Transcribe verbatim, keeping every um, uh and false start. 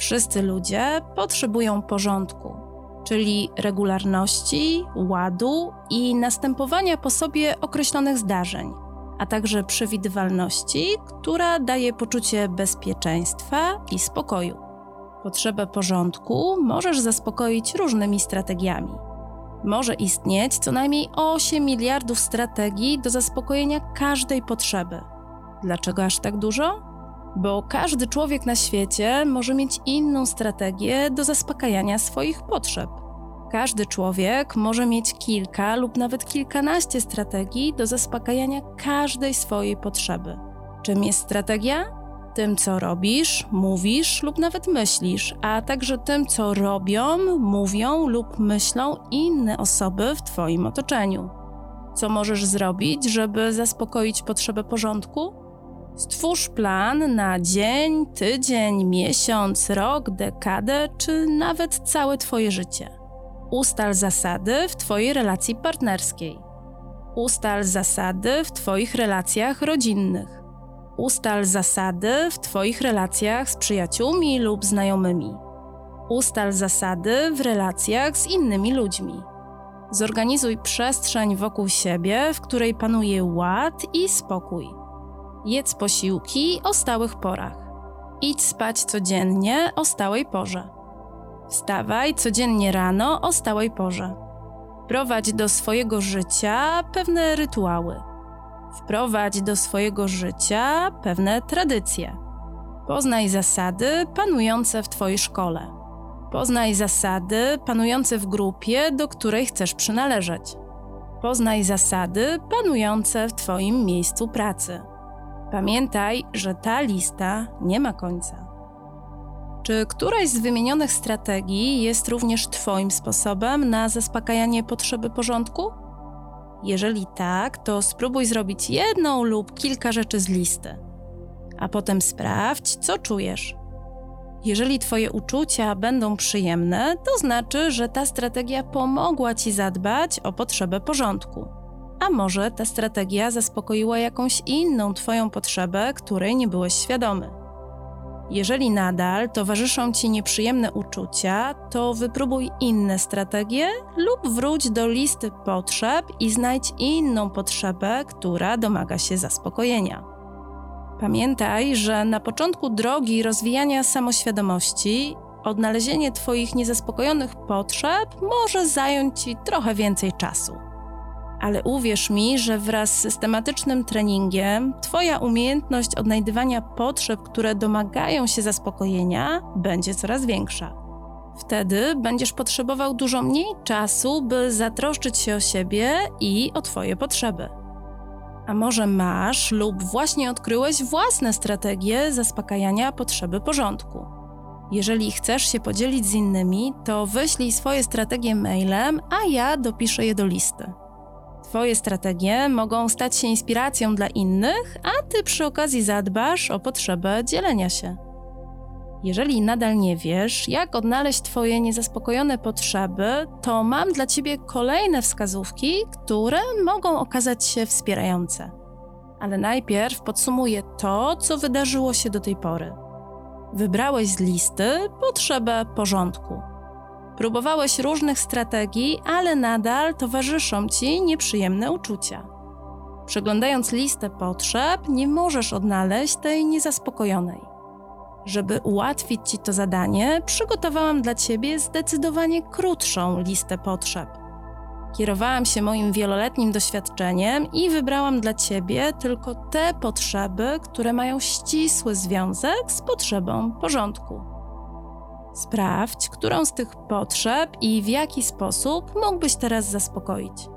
Wszyscy ludzie potrzebują porządku, czyli regularności, ładu i następowania po sobie określonych zdarzeń, a także przewidywalności, która daje poczucie bezpieczeństwa i spokoju. Potrzebę porządku możesz zaspokoić różnymi strategiami. Może istnieć co najmniej osiem miliardów strategii do zaspokojenia każdej potrzeby. Dlaczego aż tak dużo? Bo każdy człowiek na świecie może mieć inną strategię do zaspokajania swoich potrzeb. Każdy człowiek może mieć kilka lub nawet kilkanaście strategii do zaspokajania każdej swojej potrzeby. Czym jest strategia? Tym, co robisz, mówisz lub nawet myślisz, a także tym, co robią, mówią lub myślą inne osoby w Twoim otoczeniu. Co możesz zrobić, żeby zaspokoić potrzebę porządku? Stwórz plan na dzień, tydzień, miesiąc, rok, dekadę czy nawet całe Twoje życie. Ustal zasady w Twojej relacji partnerskiej. Ustal zasady w Twoich relacjach rodzinnych. Ustal zasady w Twoich relacjach z przyjaciółmi lub znajomymi. Ustal zasady w relacjach z innymi ludźmi. Zorganizuj przestrzeń wokół siebie, w której panuje ład i spokój. Jedz posiłki o stałych porach. Idź spać codziennie o stałej porze. Wstawaj codziennie rano o stałej porze. Prowadź do swojego życia pewne rytuały. Wprowadź do swojego życia pewne tradycje. Poznaj zasady panujące w Twojej szkole. Poznaj zasady panujące w grupie, do której chcesz przynależeć. Poznaj zasady panujące w Twoim miejscu pracy. Pamiętaj, że ta lista nie ma końca. Czy któraś z wymienionych strategii jest również Twoim sposobem na zaspokajanie potrzeby porządku? Jeżeli tak, to spróbuj zrobić jedną lub kilka rzeczy z listy, a potem sprawdź, co czujesz. Jeżeli Twoje uczucia będą przyjemne, to znaczy, że ta strategia pomogła Ci zadbać o potrzebę porządku. A może ta strategia zaspokoiła jakąś inną Twoją potrzebę, której nie byłeś świadomy. Jeżeli nadal towarzyszą Ci nieprzyjemne uczucia, to wypróbuj inne strategie lub wróć do listy potrzeb i znajdź inną potrzebę, która domaga się zaspokojenia. Pamiętaj, że na początku drogi rozwijania samoświadomości odnalezienie Twoich niezaspokojonych potrzeb może zająć Ci trochę więcej czasu. Ale uwierz mi, że wraz z systematycznym treningiem Twoja umiejętność odnajdywania potrzeb, które domagają się zaspokojenia, będzie coraz większa. Wtedy będziesz potrzebował dużo mniej czasu, by zatroszczyć się o siebie i o Twoje potrzeby. A może masz lub właśnie odkryłeś własne strategie zaspokajania potrzeby porządku? Jeżeli chcesz się podzielić z innymi, to wyślij swoje strategie mailem, a ja dopiszę je do listy. Twoje strategie mogą stać się inspiracją dla innych, a Ty przy okazji zadbasz o potrzebę dzielenia się. Jeżeli nadal nie wiesz, jak odnaleźć Twoje niezaspokojone potrzeby, to mam dla Ciebie kolejne wskazówki, które mogą okazać się wspierające. Ale najpierw podsumuję to, co wydarzyło się do tej pory. Wybrałeś z listy potrzebę porządku. Próbowałeś różnych strategii, ale nadal towarzyszą Ci nieprzyjemne uczucia. Przeglądając listę potrzeb, nie możesz odnaleźć tej niezaspokojonej. Żeby ułatwić Ci to zadanie, przygotowałam dla Ciebie zdecydowanie krótszą listę potrzeb. Kierowałam się moim wieloletnim doświadczeniem i wybrałam dla Ciebie tylko te potrzeby, które mają ścisły związek z potrzebą porządku. Sprawdź, którą z tych potrzeb i w jaki sposób mógłbyś teraz zaspokoić.